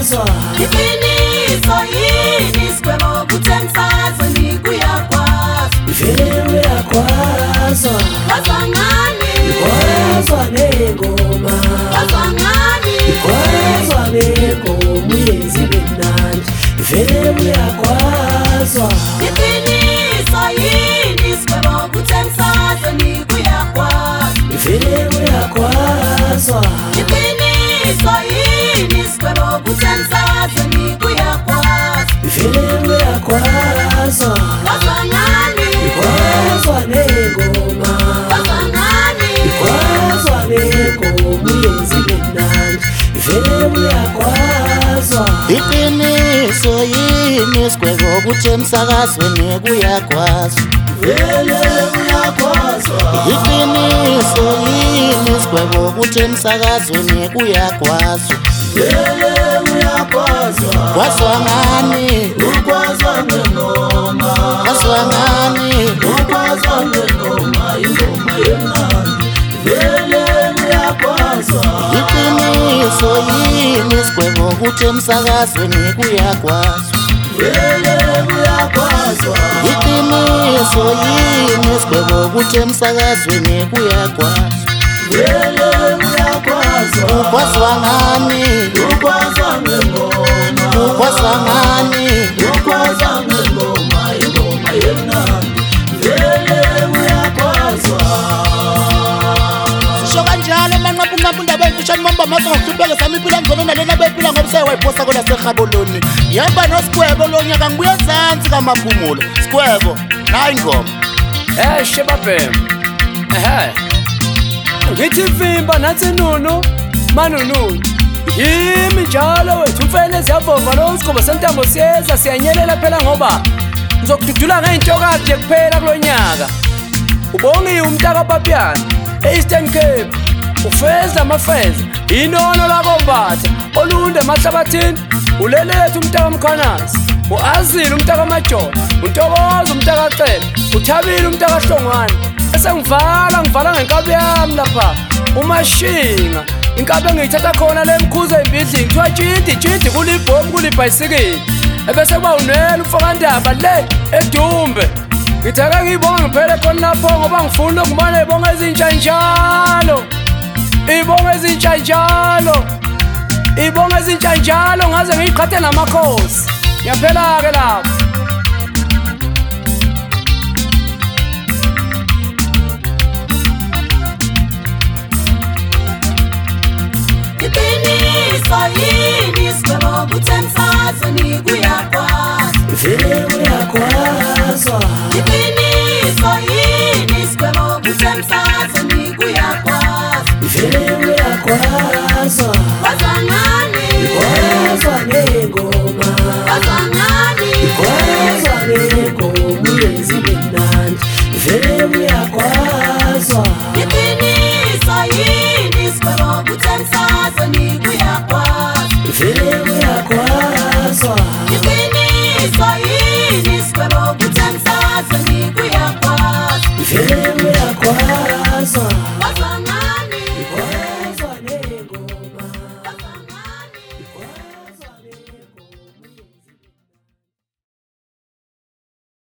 uyakwazwa iqiniso yini sikwebo kuthemsazweni kuyakwazwa vele uyakwazwa kwazwa ngani kwazwa nengoma kwazwa ngani kwazwa nengoma uyenziwe mnandi vele uyakwazwa iqiniso yini sikwebo kuthemsazweni kuyakwazwa vele uyakwazwa iqiniso yini sikwebo kuthemsazweni kuyakwazwa vele uyakwazwa kwazwa ngani kwazwa nengoma kwazwa ngani kwazwa nengoma uyenziwe mnandi vele uyakwazwa iqiniso yini sikwebo ukuthi emsakazweni kuyakwazwa vele uyakwazwa iqiniso yini sikwebo ukuthi emsakazweni kuyakwazwa vele uyakwazwa kwazwa ngani ukwazwa nengoma kwazwa ngani ukwazwa nengoma ingoma yemnandi vele uyakwazwa iqiniso yini sikwebo ukuthi emsakazweni kuyakwazwa vele uyakwazwa iqiniso yini sikwebo ukuthi emsakazweni kuyakwazwa vele uyakwazwa kwazwa ngani ukwazwa nengoma kwazwa ngani ukwazwa nengoma ingoma yemnandi vele uyakwazwa sho kanjalo manqapunqapu indaba emfishane mamba masa ngokuhlupheke sami iphila ngcono nalena bephila ngomsaye wayiphosa kola serhaboloni yihamba nosikwebo lo nyaka ngibuye ezansi kamaphumulo sikwebo nayi ingoma Shebabhem. Ngithi vimba nathi nunu manunu. Yimi njalo wethu mfene siyavova lo sikhoba sentambo siyeza siyanyelela phela ngoba ngizokududula ngeintokazi kuphela kulonyaka. Ubonge umntaka Papiyana eEastern Cape. Ufeza amafeza inono la kombatha olunde emahlabathini ulelethu umntaka Mkhwanazi uAzile umntaka Majola uNtokozo umntaka Cele uThabile umntaka Hlongwane esengivala ngenkabi yami lapha uMashinga inkabi engiyithatha khona lemkhuze embidlini kuthiwa tshindi kulibhomu kulibhayisikili ebese kuba unwela ufakandaba le edumbe ngithaka ngiyibonga phela khona lapho ngoba ngifuna ukubona ibonga ezintsha njalo ibonga ezintsha njalo ngaze ngiyiqhathe namakhosi yaphela ke lapho iqiniso yini sikwebo kuthemsazweni kuyakwazwa vele uyakwazwa